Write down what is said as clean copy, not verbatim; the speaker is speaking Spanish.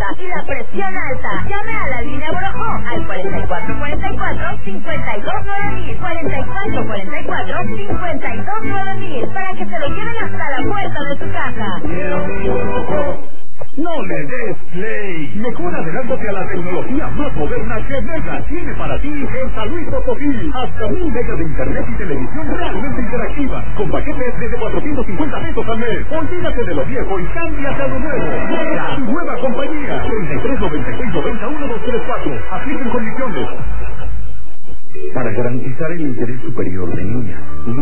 alta y la presión alta. Llame a la línea Borojó al 4444-529000, 4444-529000, para que se lo lleven hasta la puerta de su casa. No le des play. Mejor adelántate a la tecnología más moderna que Mega tiene para ti en San Luis Potosí. Hasta 1000 megas de internet y televisión realmente interactiva, con paquetes desde 450 pesos al mes. Olvídate de lo viejo y cámbiate a lo nuevo. Mega, tu nueva compañía. 3396-91234. Apliquen condiciones. Para garantizar el interés superior de niñas,